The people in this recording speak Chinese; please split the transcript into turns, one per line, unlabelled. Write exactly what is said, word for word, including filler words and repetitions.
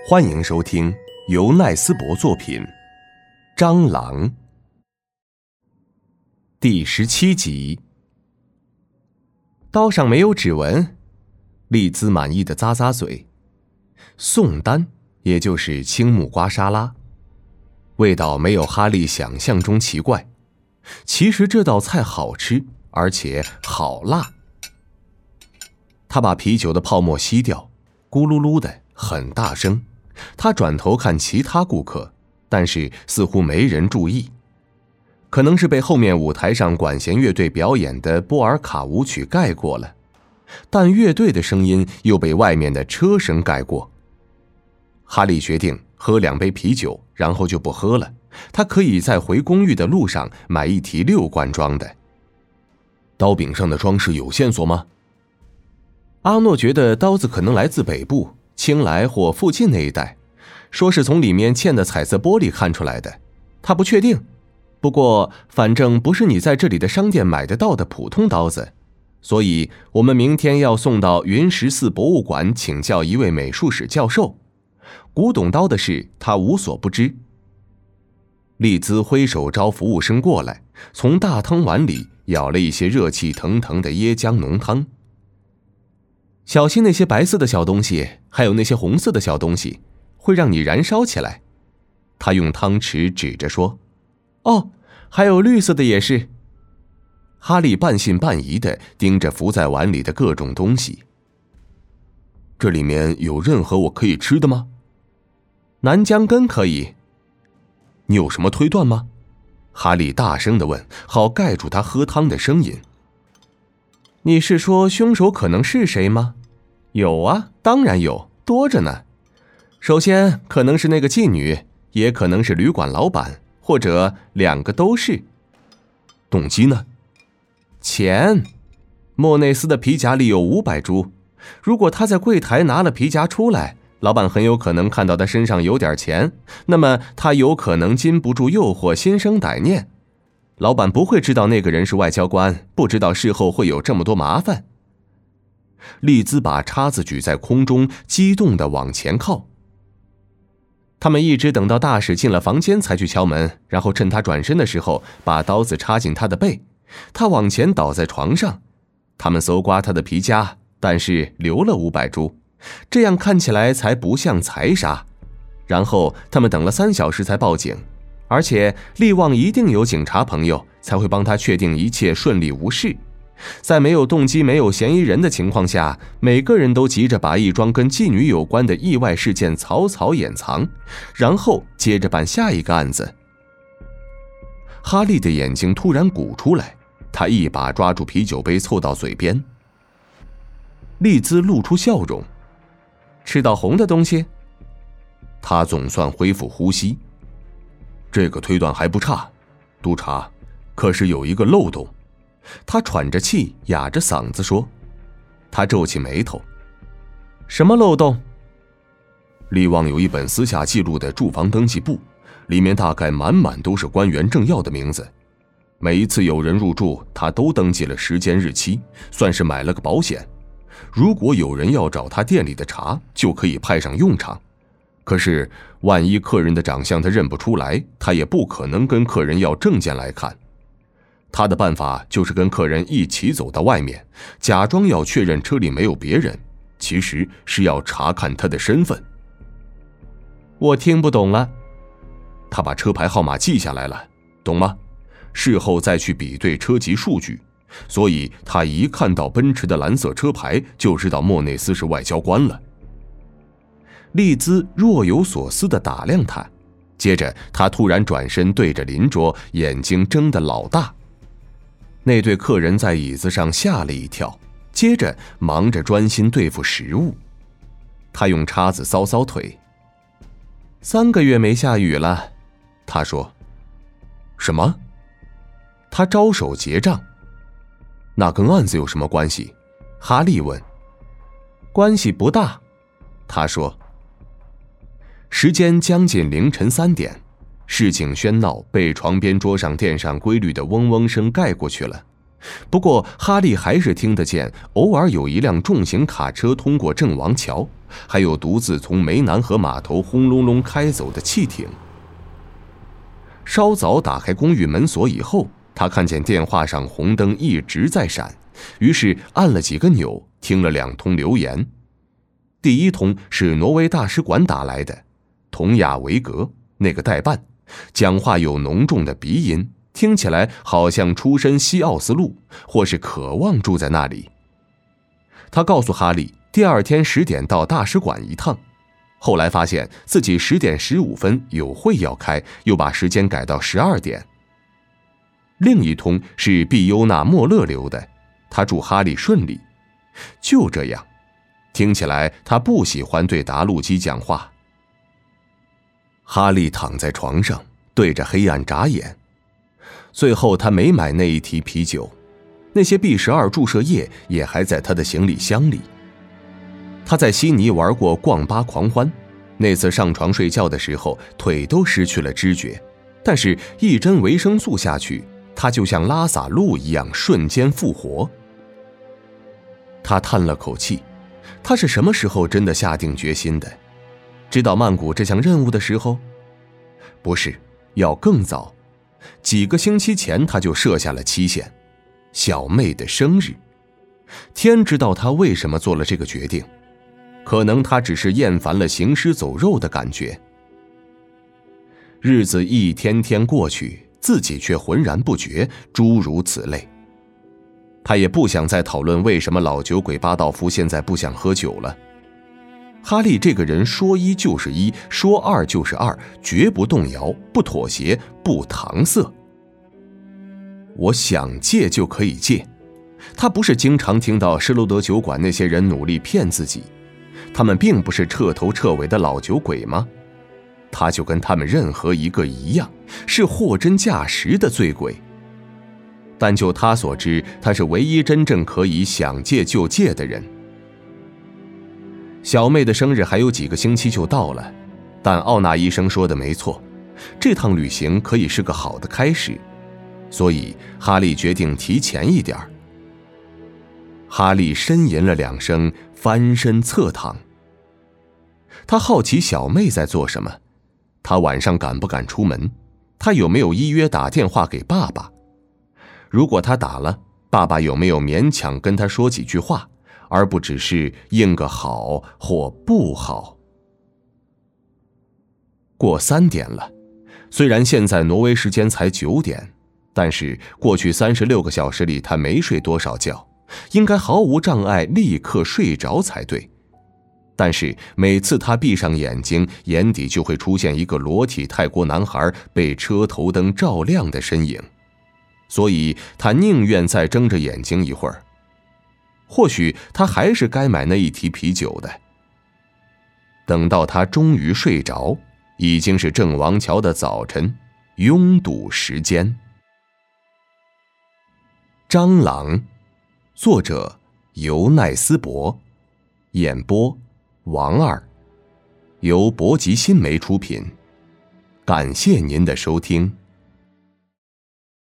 欢迎收听由奈斯伯作品《蟑螂》第十七集。刀上没有指纹，丽兹满意的咂咂嘴。宋丹，也就是青木瓜沙拉，味道没有哈利想象中奇怪。其实这道菜好吃，而且好辣。他把啤酒的泡沫吸掉，咕噜噜的很大声。他转头看其他顾客，但是似乎没人注意，可能是被后面舞台上管弦乐队表演的波尔卡舞曲盖过了，但乐队的声音又被外面的车声盖过。哈利决定喝两杯啤酒，然后就不喝了，他可以在回公寓的路上买一提六罐装的。刀柄上的装饰有线索吗？阿诺觉得刀子可能来自北部青莱或附近那一带，说是从里面嵌的彩色玻璃看出来的，他不确定。不过反正不是你在这里的商店买得到的普通刀子，所以我们明天要送到云十四博物馆请教一位美术史教授。古董刀的事他无所不知。丽兹挥手招服务生过来，从大汤碗里舀了一些热气腾腾的椰浆浓汤。小心那些白色的小东西，还有那些红色的小东西，会让你燃烧起来。他用汤匙指着说：哦，还有绿色的也是。哈利半信半疑地盯着浮在碗里的各种东西。这里面有任何我可以吃的吗？南姜根可以。你有什么推断吗？哈利大声地问，好盖住他喝汤的声音。你是说凶手可能是谁吗？有啊，当然有，多着呢。首先可能是那个妓女，也可能是旅馆老板，或者两个都是。动机呢？钱。莫内斯的皮夹里有五百铢，如果他在柜台拿了皮夹出来，老板很有可能看到他身上有点钱，那么他有可能禁不住诱惑，心生歹念。老板不会知道那个人是外交官，不知道事后会有这么多麻烦。丽兹把叉子举在空中，激动地往前靠。他们一直等到大使进了房间才去敲门，然后趁他转身的时候把刀子插进他的背。他往前倒在床上，他们搜刮他的皮夹，但是留了五百铢，这样看起来才不像财杀。然后他们等了三小时才报警，而且利旺一定有警察朋友，才会帮他确定一切顺利无事。在没有动机没有嫌疑人的情况下，每个人都急着把一桩跟妓女有关的意外事件草草掩藏，然后接着办下一个案子。哈利的眼睛突然鼓出来，他一把抓住啤酒杯凑到嘴边。丽兹露出笑容。吃到红的东西？他总算恢复呼吸。这个推断还不差，督察，可是有一个漏洞。他喘着气，哑着嗓子说。他皱起眉头。什么漏洞？利旺有一本私下记录的住房登记簿，里面大概满满都是官员政要的名字。每一次有人入住，他都登记了时间日期，算是买了个保险。如果有人要找他店里的茬，就可以派上用场。可是万一客人的长相他认不出来，他也不可能跟客人要证件来看。他的办法就是跟客人一起走到外面，假装要确认车里没有别人，其实是要查看他的身份。我听不懂了。他把车牌号码记下来了，懂吗？事后再去比对车籍数据，所以他一看到奔驰的蓝色车牌，就知道莫内斯是外交官了。丽兹若有所思地打量他，接着他突然转身对着邻桌，眼睛睁得老大。那对客人在椅子上吓了一跳，接着忙着专心对付食物。他用叉子搔搔腿。三个月没下雨了，他说。什么？他招手结账。那跟案子有什么关系？哈利问。关系不大，他说。时间将近凌晨三点，事情喧闹被床边桌上垫上规律的嗡嗡声盖过去了。 不过哈利还是听得见偶尔有一辆重型卡车通过郑王桥，还有独自从湄南河码头轰隆隆开走的汽艇。稍早打开公寓门锁以后，他看见电话上红灯一直在闪，于是按了几个钮，听了两通留言。第一通是挪威大使馆打来的，佟亚维格那个代办，讲话有浓重的鼻音，听起来好像出身西奥斯陆，或是渴望住在那里。他告诉哈利，第二天十点到大使馆一趟，后来发现自己十点十五分有会要开，又把时间改到十二点。另一通是毕优娜·莫勒留的，他祝哈利顺利。就这样，听起来他不喜欢对答录机讲话。哈利躺在床上，对着黑暗眨眼。最后他没买那一提啤酒，那些 B 十二 注射液也还在他的行李箱里。他在悉尼玩过逛吧狂欢，那次上床睡觉的时候腿都失去了知觉，但是一针维生素下去，他就像拉萨路一样瞬间复活。他叹了口气，他是什么时候真的下定决心的？知道曼谷这项任务的时候？不是，要更早。几个星期前他就设下了期限，小妹的生日。天知道他为什么做了这个决定，可能他只是厌烦了行尸走肉的感觉。日子一天天过去，自己却浑然不觉，诸如此类。他也不想再讨论为什么老酒鬼巴道夫现在不想喝酒了。哈利这个人说一就是一，说二就是二，绝不动摇，不妥协，不搪塞。我想戒就可以戒。他不是经常听到施罗德酒馆那些人努力骗自己，他们并不是彻头彻尾的老酒鬼吗？他就跟他们任何一个一样，是货真价实的醉鬼。但就他所知，他是唯一真正可以想戒就戒的人。小妹的生日还有几个星期就到了，但奥纳医生说的没错，这趟旅行可以是个好的开始，所以哈利决定提前一点。哈利呻吟了两声，翻身侧躺。他好奇小妹在做什么，他晚上敢不敢出门，他有没有依约打电话给爸爸，如果他打了，爸爸有没有勉强跟他说几句话，而不只是应个好或不好。过三点了，虽然现在挪威时间才九点，但是过去三十六个小时里他没睡多少觉，应该毫无障碍立刻睡着才对。但是每次他闭上眼睛，眼底就会出现一个裸体泰国男孩被车头灯照亮的身影，所以他宁愿再睁着眼睛一会儿。或许他还是该买那一提啤酒的。等到他终于睡着，已经是郑王桥的早晨，拥堵时间。蟑螂，作者尤奈斯伯，演播王二，由博吉新媒出品。感谢您的收听。